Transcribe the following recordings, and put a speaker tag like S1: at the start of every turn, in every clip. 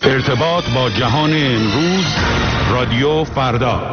S1: ارتباط با جهان امروز، رادیو فردا.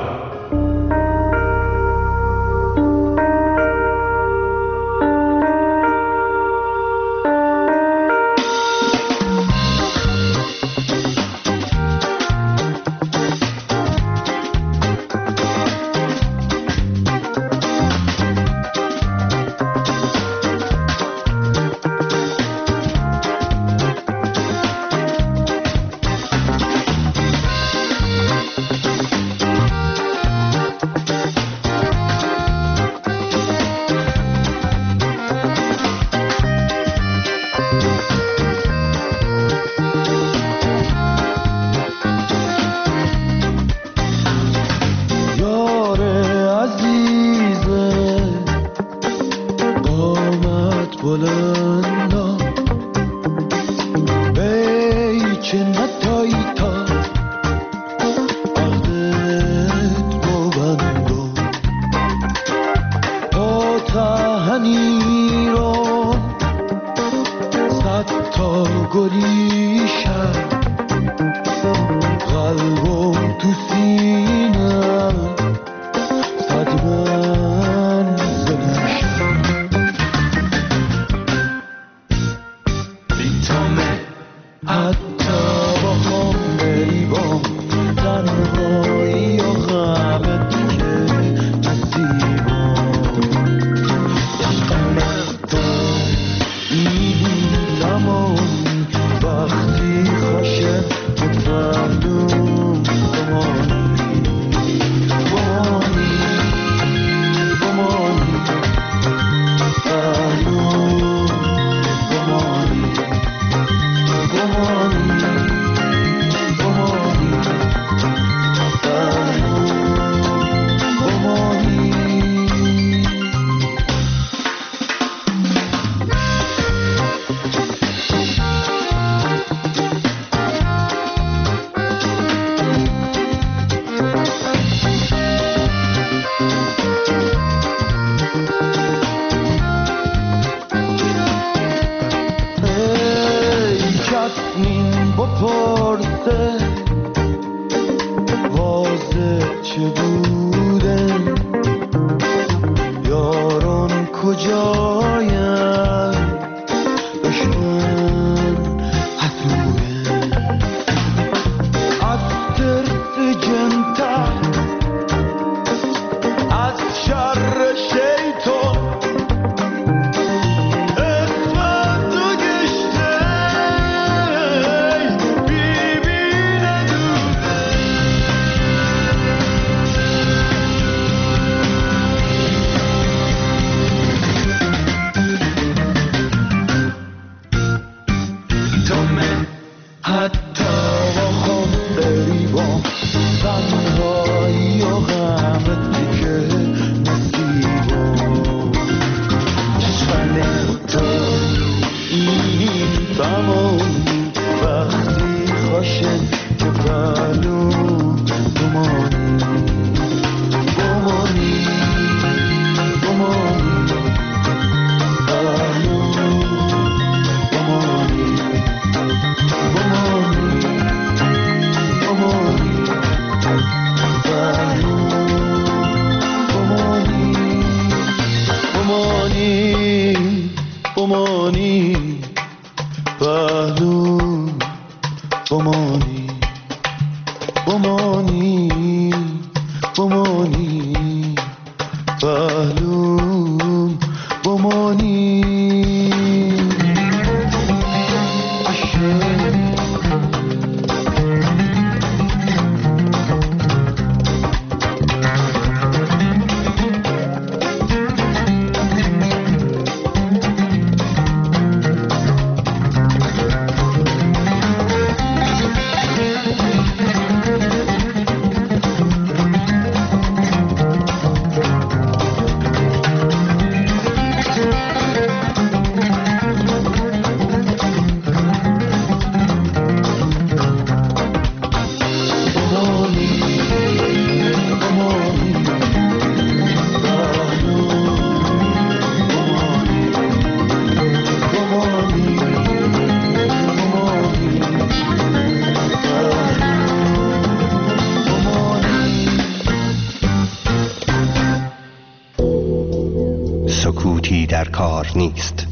S2: کار نیست.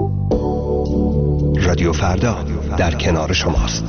S2: رادیو فردا در کنار شماست.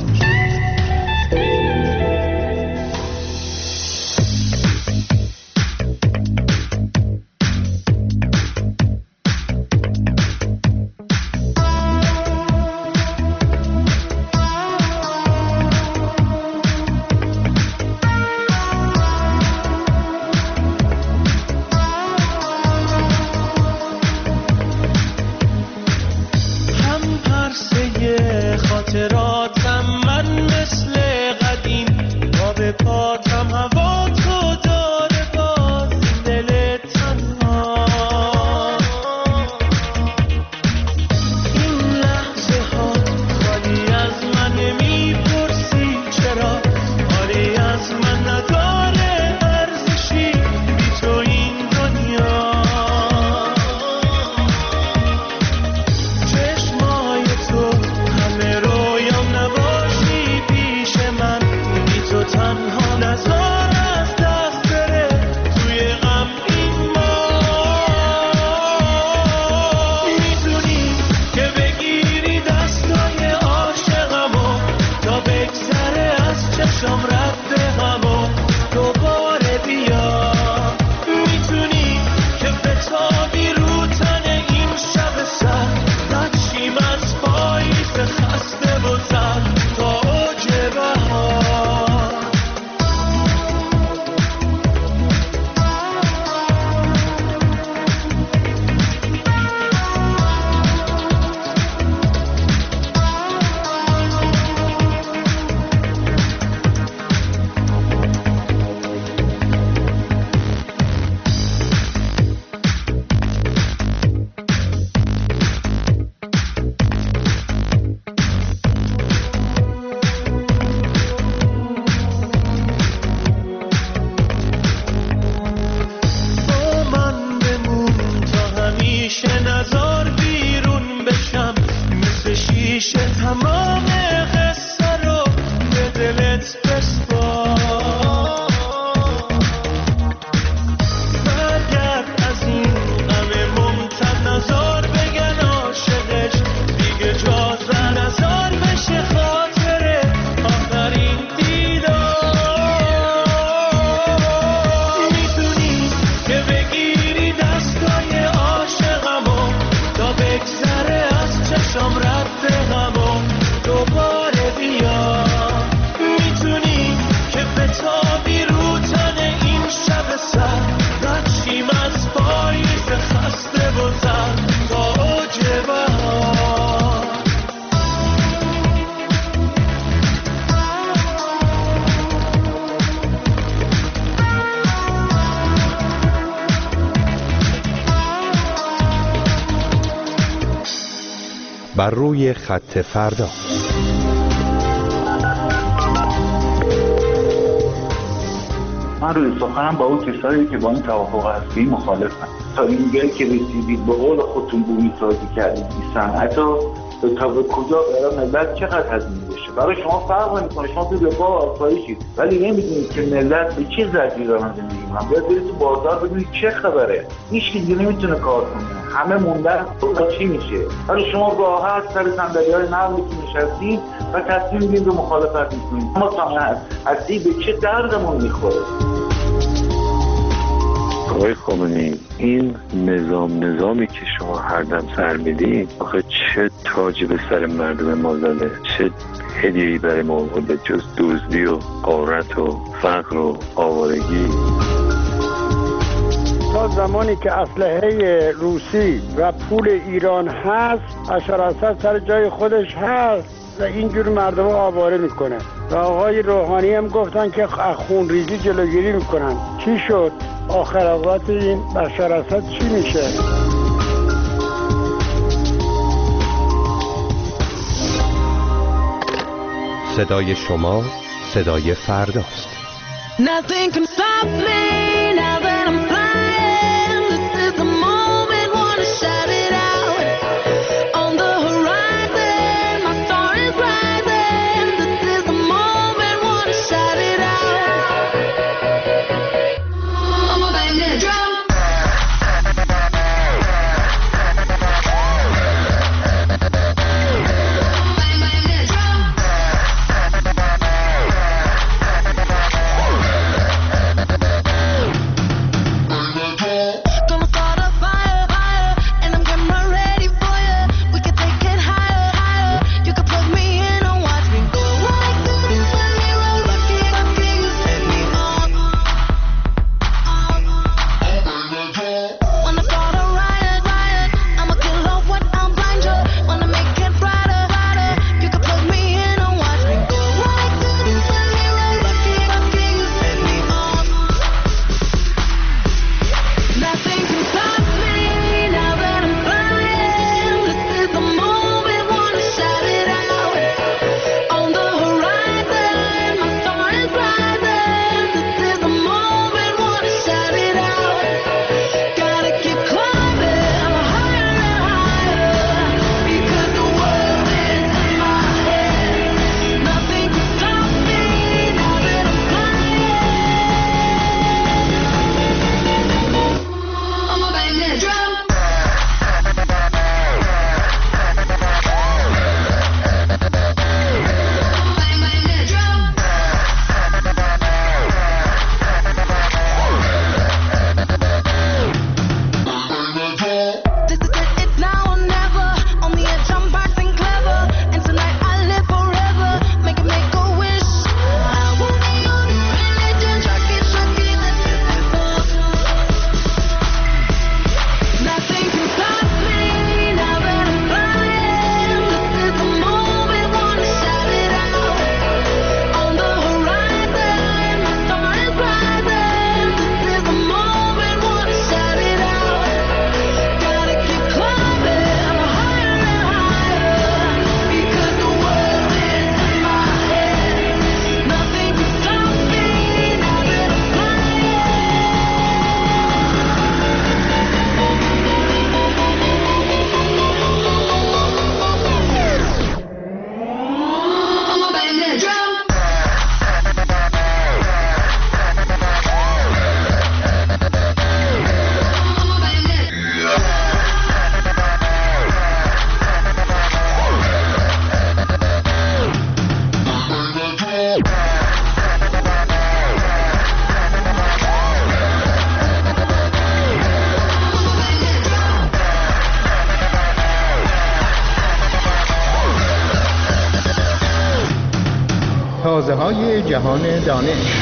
S2: بر روی خط فردا.
S3: من روی سخنم با اون کسایی که با این توافق هستی مخالفم. تا اینجایی که رسیدید به قول خودتون بومی سازی کردید این صنعت رو تا به کجا برای ملت چقدر هزینه بشه؟ برای شما فرق نمی‌کنه، شما تو رفاه آسایشید، ولی نمیدونید که ملت به چه ضرری دارن زندگی می‌کنن. باید برید تو بازار ببینید چه خبره. هیچ کی دیگه نمیتونه کار کنه، همه موندن تا چی میشه. ولی شما راحت سر صندلی‌های نرمتون نشستید و تصمیم می‌گیرید به مخالفت می‌کنید. اما صنعت هستی به چه دردمون می‌خوره؟
S4: آقای خامنه‌ای، این نظامی که شما هر دم سر میدید آخه چه تاجی به سر مردم ما زده، چه هدیه‌ای برای ما آورده جز دزدی و غارت و فقر و آوارگی.
S5: تا زمانی که اسلحه روسی و پول ایران هست، بشار اسد سر جای خودش هست و اینجور مردم آواره میکنه. و آقای روحانی هم گفتن که خونریزی جلوگیری میکنن. چی شد؟ آخر اوقات این بشار اسد چی میشه؟
S2: صدای شما صدای فرداست.
S6: Nothing can stop me now that I'm flying. This is the moment, wanna shout it out. On the horizon, my star is rising. This is the moment, wanna shout it out. I'm a bang the drum.
S7: تازه‌های جهان دانش.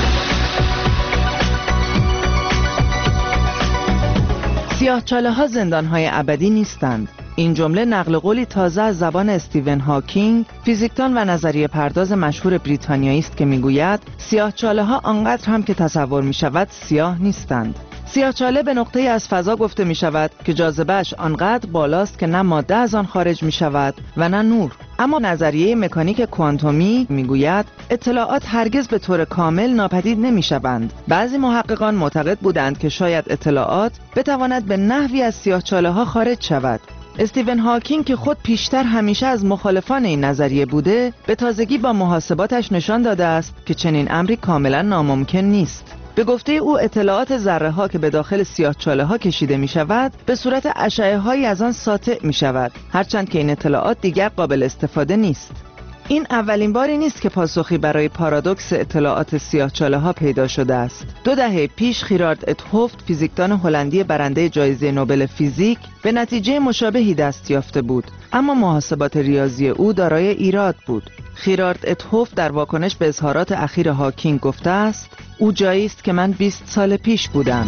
S8: سیاه‌چاله‌ها زندان‌های ابدی نیستند. این جمله نقل قولی تازه از زبان استیون هاکینگ، فیزیکدان و نظریه پرداز مشهور بریتانیایی است که میگوید سیاه‌چاله‌ها آنقدر هم که تصور می‌شود سیاه نیستند. سیاه‌چاله به نقطه‌ای از فضا گفته می‌شود که جاذبه‌اش آنقدر بالاست که نه ماده از آن خارج می‌شود و نه نور. اما نظریه مکانیک کوانتومی میگوید اطلاعات هرگز به طور کامل ناپدید نمی‌شوند. بعضی محققان معتقد بودند که شاید اطلاعات بتواند به نحوی از سیاه‌چاله‌ها خارج شود. استیون هاکینگ که خود پیشتر همیشه از مخالفان این نظریه بوده، به تازگی با محاسباتش نشان داده است که چنین امری کاملا ناممکن نیست. به گفته او اطلاعات ذره ها که به داخل سیاه‌چاله ها کشیده می شود به صورت اشعه هایی از آن ساطع می شود، هرچند که این اطلاعات دیگر قابل استفاده نیست. این اولین باری نیست که پاسخی برای پارادوکس اطلاعات سیاه‌چاله ها پیدا شده است. 2 دهه پیش خیرارد اتهوفت، فیزیکدان هلندی برنده جایزه نوبل فیزیک، به نتیجه مشابهی دست یافته بود، اما محاسبات ریاضی او دارای ایراد بود. خیرارد اتهوفت در واکنش به اظهارات اخیر هاکینگ گفته است: او جایی است که من 20 سال پیش بودم.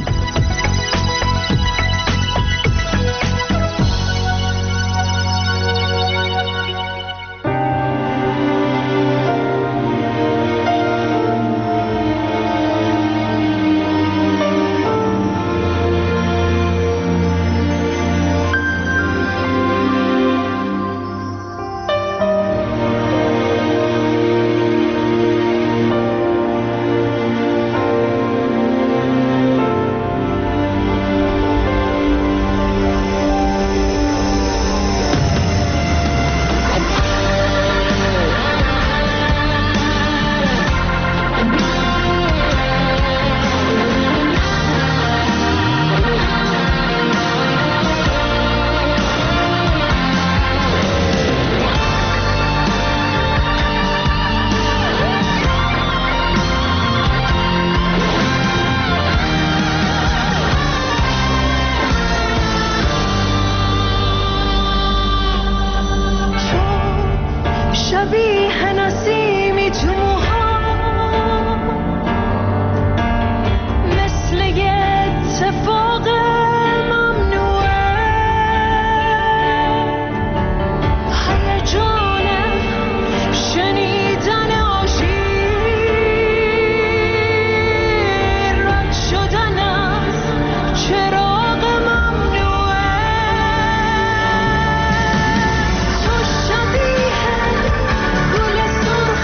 S6: تو شبیه گل سرخ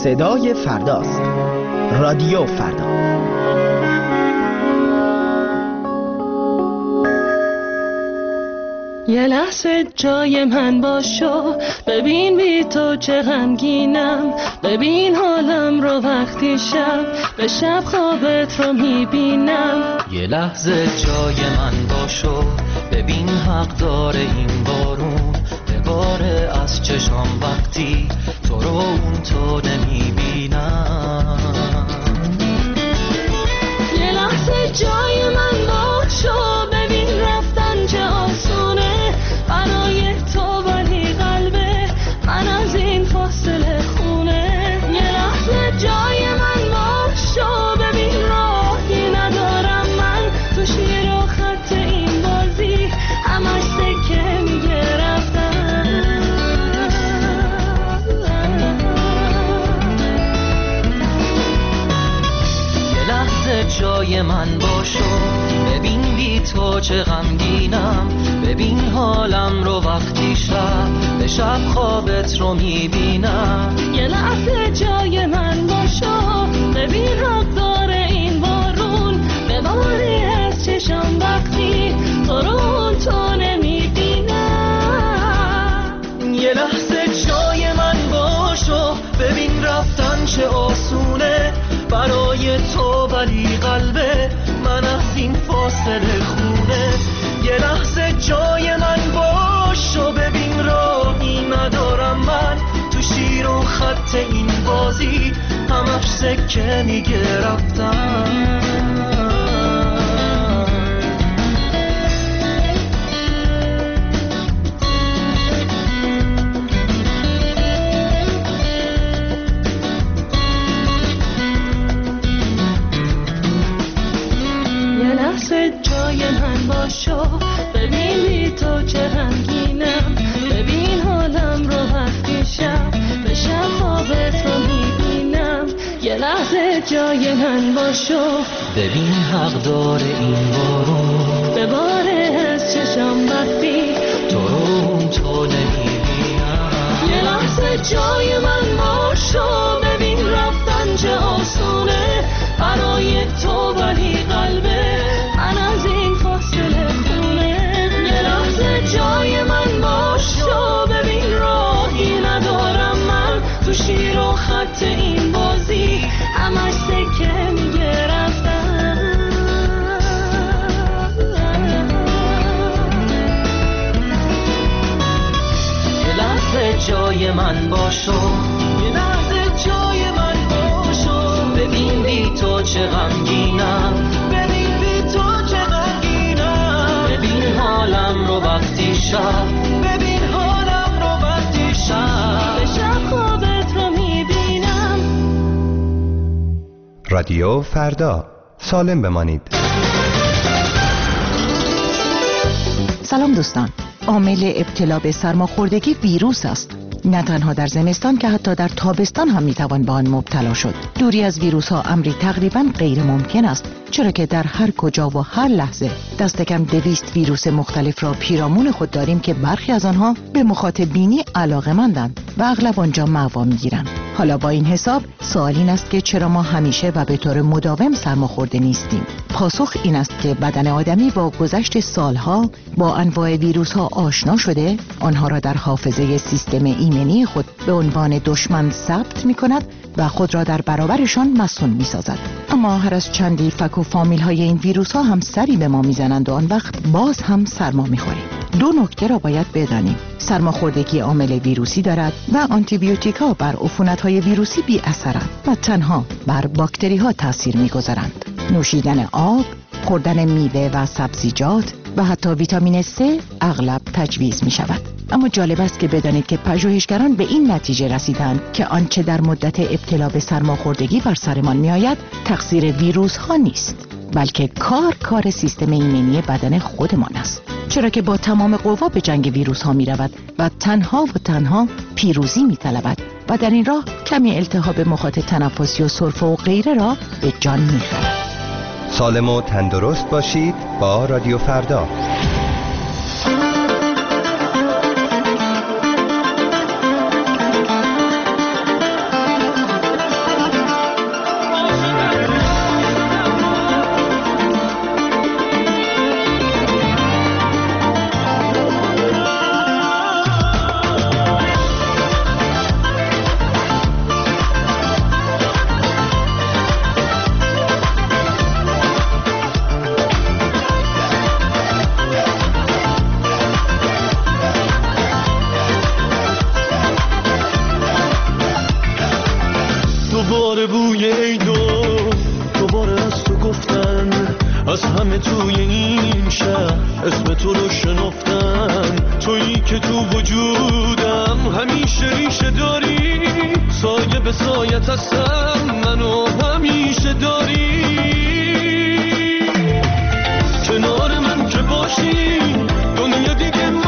S7: صدای فرداست. رادیو فردا.
S9: یه لحظه جای من باشو، ببین بی تو چه غمگینم، ببین حالم رو وقتی شب به شب خوابت رو میبینم.
S10: یه لحظه جای من باشو، ببین حق داره این بارون بباره از چشام وقتی تو رو اون تو نمیبینم.
S9: یه لحظه جای من باشو، ببین رفتن چه آسونه برای تو، ولی قلبه من از این فاصله خونه. یه لحظه جای من باشو، ببین راهی ندارم من تو شیر و خط این بازی، همش سکه میگه رفتن.
S10: یه لحظه جای من باشو، ببین بی تو چه غمگینم، ببین حالم رو وقتی شب به شب خوابت رو میبینم.
S9: یه لحظه جای من باشو، ببین حق داره این بارون بباری از چشم وقتی تو رو تو نمیبینم.
S10: یه لحظه جای من باشو، ببین رفتن چه آسونه برای تو، ولی قلبه من از این فاصله خونه. یه لحظه جای من باشو، ببین راهی ندارم من تو شیر و خط این بازی، همش سکه میگه رفتن.
S9: جای من باشو، ببین بی تو چه غمگینم، ببین حالم رو وقتی شب به شب خوابت رو میبینم. یه لحظه جای من باشو،
S10: ببین حق داره این بارون
S9: بباره از چشم وقتی
S10: تو رو تو نمیبینم.
S9: یه لحظه جای من باشو، ببین رفتن چه آسونه برای تو، ولی قلبه من از این فاصله خونه. یه لحظه جای من باشو، ببین راهی ندارم من تو شیر و خط این بازی، همش سکه میگه رفتن.
S10: یه لحظه جای من باشو، یه لحظه جای من باشو، ببین بی تو چه غمگینم، ببین بی تو چه غمگینم، ببین حالم رو وقتی شب، ببین حالم رو وقتی شب
S9: به شب خوابت رو میبینم.
S2: رادیو فردا، سالم بمانید.
S11: سلام دوستان. عامل ابتلا به سرماخوردگی ویروس است. نه تنها در زمستان که حتی در تابستان هم میتوان به آن مبتلا شد. دوری از ویروس ها امری تقریبا غیر ممکن است، چرا که در هر کجا و هر لحظه دست کم 200 ویروس مختلف را پیرامون خود داریم که برخی از آنها به مخاطب بینی علاقه‌مندند و اغلب آنجا مأوا میگیرند. حالا با این حساب سوال این است که چرا ما همیشه و به طور مداوم سرماخورده نیستیم؟ پاسخ این است که بدن آدمی با گذشت سالها با انواع ویروس ها آشنا شده، آنها را در حافظه سیستم ایمنی خود به عنوان دشمن ثبت می کند و خود را در برابرشان مصون می سازد. اما هر از چندی فک و فامیل های این ویروس ها هم سری به ما می زنند و آن وقت باز هم سرما می خوریم. 2 نکته را باید بدانیم: سرماخوردگی عامل ویروسی دارد و آنتیبیوتیک ها بر عفونت های ویروسی بی اثرند و تنها بر باکتری ها تاثیر می گذارند. نوشیدن آب، خوردن میوه و سبزیجات و حتی ویتامین C اغلب تجویز می شود. اما جالب است که بدانید که پژوهشگران به این نتیجه رسیدند که آنچه در مدت ابتلا به سرماخوردگی بر سرمان می آید تقصیر ویروس ها نیست، بلکه کار سیستم ایمنی بدن خودمان است، چرا که با تمام قوا به جنگ ویروس ها می رود و تنها پیروزی می طلبد و در این راه کمی التهاب مخاط تنفسی و سرفه و غیره را به جان می خرد.
S2: سالم و تندرست باشید با رادیو فردا.
S10: توی این شهر اسم تو رو شنفتم، تویی که تو وجودم همیشه ریشه داری، سایه به سایت هستم منو همیشه داری، کنار من که باشی دنیا دیگه